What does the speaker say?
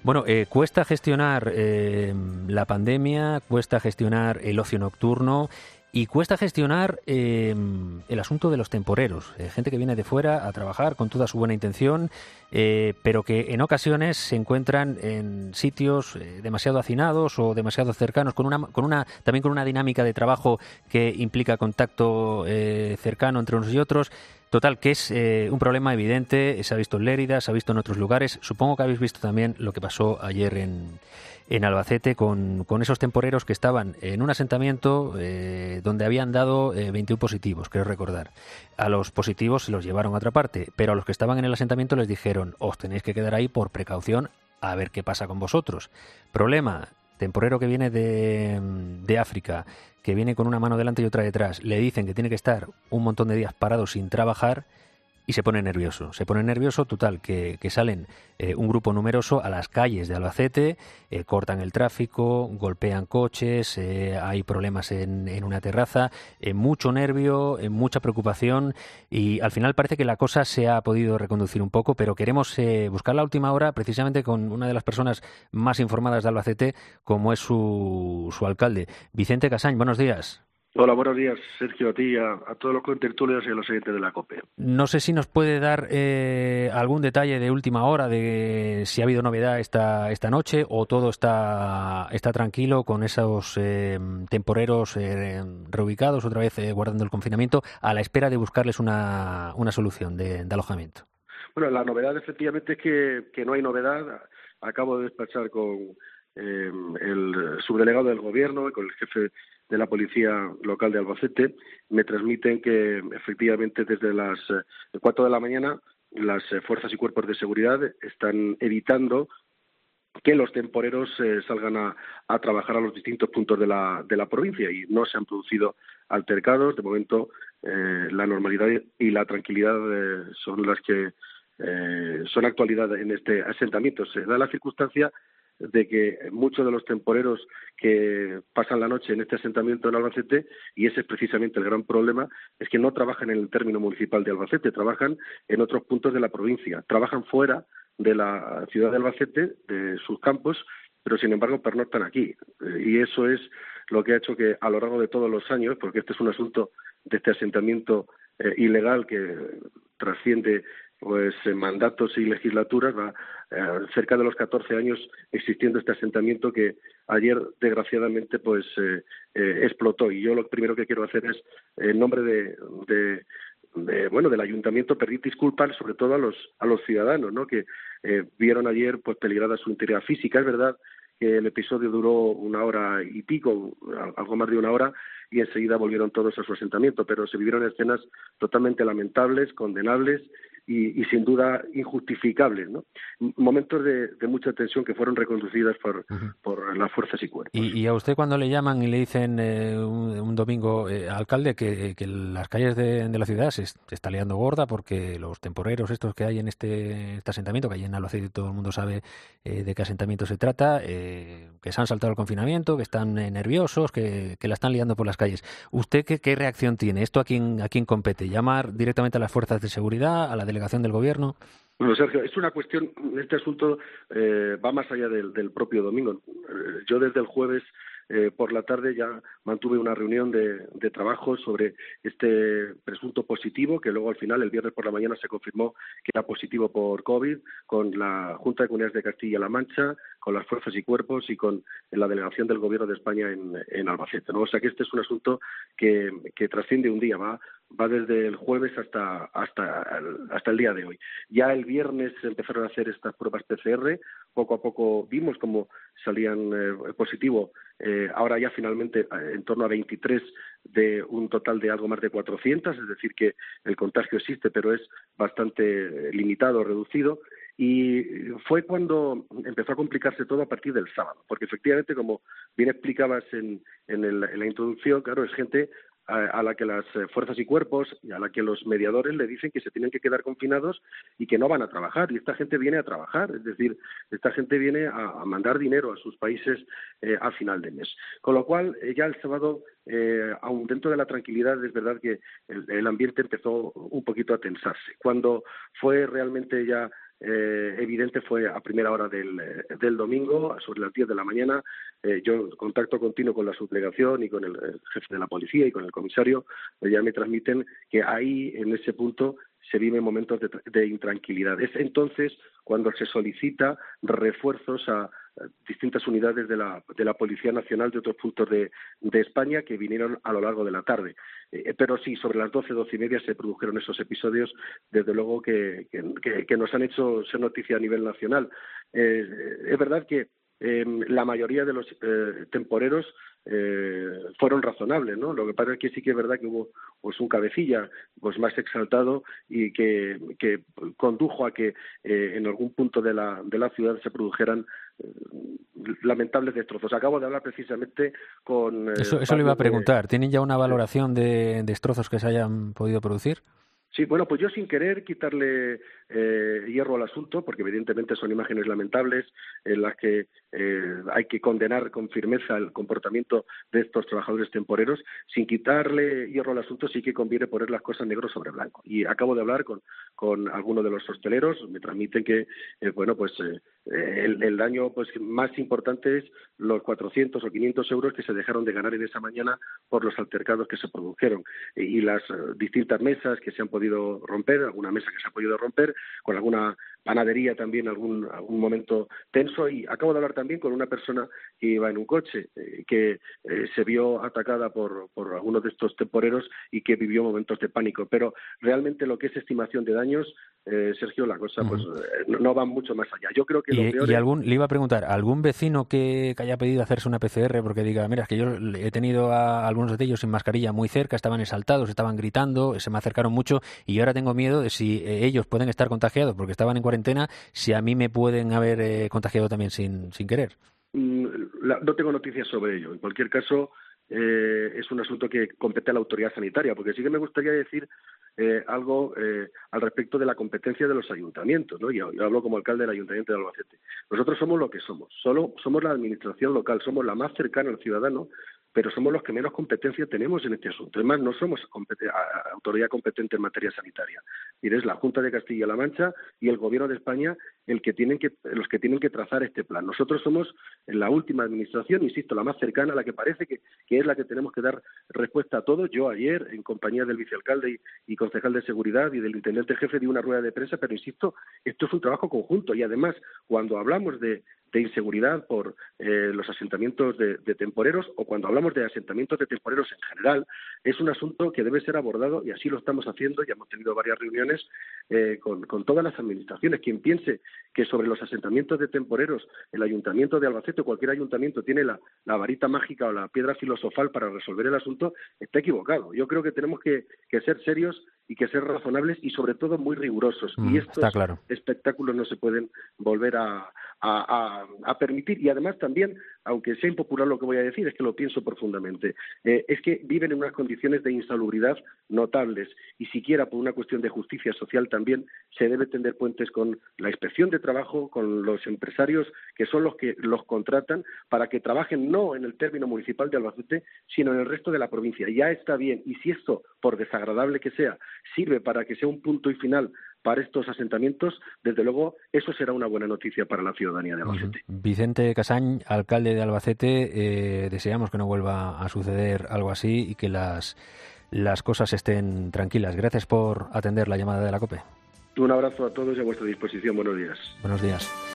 Bueno, cuesta gestionar la pandemia, cuesta gestionar el ocio nocturno y cuesta gestionar el asunto de los temporeros. Gente que viene de fuera a trabajar con toda su buena intención, pero que en ocasiones se encuentran en sitios demasiado hacinados o demasiado cercanos, también con una dinámica de trabajo que implica contacto cercano entre unos y otros. Total, que es un problema evidente, se ha visto en Lérida, se ha visto en otros lugares. Supongo que habéis visto también lo que pasó ayer en Albacete con esos temporeros que estaban en un asentamiento donde habían dado 21 positivos, creo recordar. A los positivos se los llevaron a otra parte, pero a los que estaban en el asentamiento les dijeron: os tenéis que quedar ahí por precaución a ver qué pasa con vosotros. Problema: temporero que viene de África, que viene con una mano delante y otra detrás, le dicen que tiene que estar un montón de días parado sin trabajar y se pone nervioso. Se pone nervioso, total, que salen un grupo numeroso a las calles de Albacete, cortan el tráfico, golpean coches, hay problemas en una terraza, mucho nervio, mucha preocupación, y al final parece que la cosa se ha podido reconducir un poco, pero queremos buscar la última hora precisamente con una de las personas más informadas de Albacete, como es su alcalde. Vicente Casañ, buenos días. Hola, buenos días, Sergio, a ti, a todos los contertulios y a los oyentes de la COPE. No sé si nos puede dar algún detalle de última hora de si ha habido novedad esta noche o todo está tranquilo con esos temporeros reubicados, otra vez guardando el confinamiento, a la espera de buscarles una solución de alojamiento. Bueno, la novedad efectivamente es que no hay novedad. Acabo de despachar con el subdelegado del Gobierno y con el jefe de la Policía Local de Albacete. Me transmiten que efectivamente desde las 4 de la mañana las fuerzas y cuerpos de seguridad están evitando que los temporeros salgan a trabajar a los distintos puntos de la provincia, y no se han producido altercados. De momento la normalidad y la tranquilidad son las que son actualidad en este asentamiento. Se da la circunstancia de que muchos de los temporeros que pasan la noche en este asentamiento en Albacete, y ese es precisamente el gran problema, es que no trabajan en el término municipal de Albacete, trabajan en otros puntos de la provincia, trabajan fuera de la ciudad de Albacete, de sus campos, pero sin embargo pernoctan aquí. Y eso es lo que ha hecho que a lo largo de todos los años, porque este es un asunto de este asentamiento ilegal que trasciende pues mandatos y legislaturas, va cerca de los 14 años existiendo este asentamiento, que ayer desgraciadamente pues explotó. Y yo lo primero que quiero hacer es, en nombre del ayuntamiento, pedir disculpas sobre todo a los ciudadanos, ¿no?, que vieron ayer pues peligrada su integridad física. Es verdad que el episodio duró 1 hora y pico, algo más de 1 hora, y enseguida volvieron todos a su asentamiento, pero se vivieron escenas totalmente lamentables, condenables y sin duda injustificables, ¿no? Momentos de mucha tensión que fueron reconducidas por las fuerzas y cuerpos. Y a usted, cuando le llaman y le dicen un domingo, alcalde, que las calles de la ciudad se está liando gorda porque los temporeros estos que hay en este asentamiento, que hay en Albacete, todo el mundo sabe de qué asentamiento se trata, que se han saltado el confinamiento, que están nerviosos, que la están liando por las calles. ¿Usted qué reacción tiene? ¿Esto a quién compete? ¿Llamar directamente a las fuerzas de seguridad, a la delegación del Gobierno? Bueno, Sergio, es una cuestión, este asunto va más allá del propio domingo. Yo desde el jueves por la tarde ya mantuve una reunión de trabajo sobre este presunto positivo, que luego al final, el viernes por la mañana, se confirmó que era positivo por COVID, con la Junta de Comunidades de Castilla-La Mancha, con las fuerzas y cuerpos y con la delegación del Gobierno de España en Albacete, ¿no? O sea que este es un asunto que trasciende un día, va desde el jueves hasta el día de hoy. Ya el viernes empezaron a hacer estas pruebas PCR, poco a poco vimos cómo salían positivo, ahora ya finalmente en torno a 23 de un total de algo más de 400, es decir que el contagio existe, pero es bastante limitado, reducido. Y fue cuando empezó a complicarse todo a partir del sábado, porque efectivamente, como bien explicabas en la introducción, claro, es gente a la que las fuerzas y cuerpos y a la que los mediadores le dicen que se tienen que quedar confinados y que no van a trabajar. Y esta gente viene a trabajar, es decir, esta gente viene a mandar dinero a sus países a final de mes. Con lo cual, ya el sábado, aun dentro de la tranquilidad, es verdad que el ambiente empezó un poquito a tensarse. Cuando fue realmente ya evidente fue a primera hora del domingo, sobre las 10 de la mañana. Yo en contacto continuo con la subdelegación y con el jefe de la policía y con el comisario, ya me transmiten que ahí, en ese punto, se viven momentos de intranquilidad. Es entonces cuando se solicita refuerzos a distintas unidades de la Policía Nacional de otros puntos de España que vinieron a lo largo de la tarde. Pero sí, sobre las 12 y media se produjeron esos episodios, desde luego que nos han hecho ser noticia a nivel nacional. Es verdad que la mayoría de los temporeros fueron razonables, ¿no? Lo que pasa es que sí que es verdad que hubo pues un cabecilla pues más exaltado y que condujo a que en algún punto de la ciudad se produjeran lamentables destrozos. Acabo de hablar precisamente con... Eso le iba a preguntar. ¿Tienen ya una valoración de destrozos que se hayan podido producir? Sí, bueno, pues yo sin querer quitarle hierro al asunto, porque evidentemente son imágenes lamentables en las que hay que condenar con firmeza el comportamiento de estos trabajadores temporeros. Sin quitarle hierro al asunto sí que conviene poner las cosas negro sobre blanco. Y acabo de hablar con algunos de los hosteleros, me transmiten que el daño pues más importante es los 400 o 500 euros que se dejaron de ganar en esa mañana por los altercados que se produjeron y las distintas mesas que se han podido romper, alguna mesa que se ha podido romper, con alguna panadería también, algún momento tenso. Y acabo de hablar también con una persona que iba en un coche que se vio atacada por algunos de estos temporeros y que vivió momentos de pánico. Pero realmente lo que es estimación de daños, Sergio, la cosa pues no va mucho más allá. Yo creo que lo peor le iba a preguntar, ¿algún vecino que haya pedido hacerse una PCR porque diga, mira, es que yo he tenido a algunos de ellos sin mascarilla muy cerca, estaban exaltados, estaban gritando, se me acercaron mucho y ahora tengo miedo de si ellos pueden estar contagiados porque estaban en cuarentena, si a mí me pueden haber contagiado también sin querer? No tengo noticias sobre ello. En cualquier caso, es un asunto que compete a la autoridad sanitaria, porque sí que me gustaría decir algo al respecto de la competencia de los ayuntamientos, ¿no? Yo hablo como alcalde del Ayuntamiento de Albacete. Nosotros somos lo que somos, somos la administración local, somos la más cercana al ciudadano, pero somos los que menos competencia tenemos en este asunto. Además, no somos autoridad competente en materia sanitaria. Es la Junta de Castilla-La Mancha y el Gobierno de España los que tienen que trazar este plan. Nosotros somos la última administración, insisto, la más cercana, la que parece que es la que tenemos que dar respuesta a todo. Yo ayer, en compañía del vicealcalde y concejal de Seguridad y del intendente jefe, di una rueda de prensa, pero insisto, esto es un trabajo conjunto y además, cuando hablamos de inseguridad por los asentamientos de temporeros o cuando hablamos de asentamientos de temporeros en general, es un asunto que debe ser abordado y así lo estamos haciendo. Ya hemos tenido varias reuniones con todas las administraciones. Quien piense que sobre los asentamientos de temporeros el Ayuntamiento de Albacete o cualquier ayuntamiento tiene la varita mágica o la piedra filosofal para resolver el asunto, está equivocado. Yo creo que tenemos que ser serios y que ser razonables y sobre todo muy rigurosos. Y estos espectáculos no se pueden volver a permitir. Y además también, aunque sea impopular lo que voy a decir, es que lo pienso profundamente, es que viven en unas condiciones de insalubridad notables y siquiera por una cuestión de justicia social también se debe tender puentes con la Inspección de Trabajo, con los empresarios que son los que los contratan para que trabajen no en el término municipal de Albacete, sino en el resto de la provincia. Ya está bien. Y si esto, por desagradable que sea, sirve para que sea un punto y final para estos asentamientos, desde luego eso será una buena noticia para la ciudadanía de Albacete. Vicente Casañ, alcalde de Albacete, deseamos que no vuelva a suceder algo así y que las cosas estén tranquilas. Gracias por atender la llamada de la COPE. Un abrazo a todos y a vuestra disposición. Buenos días. Buenos días.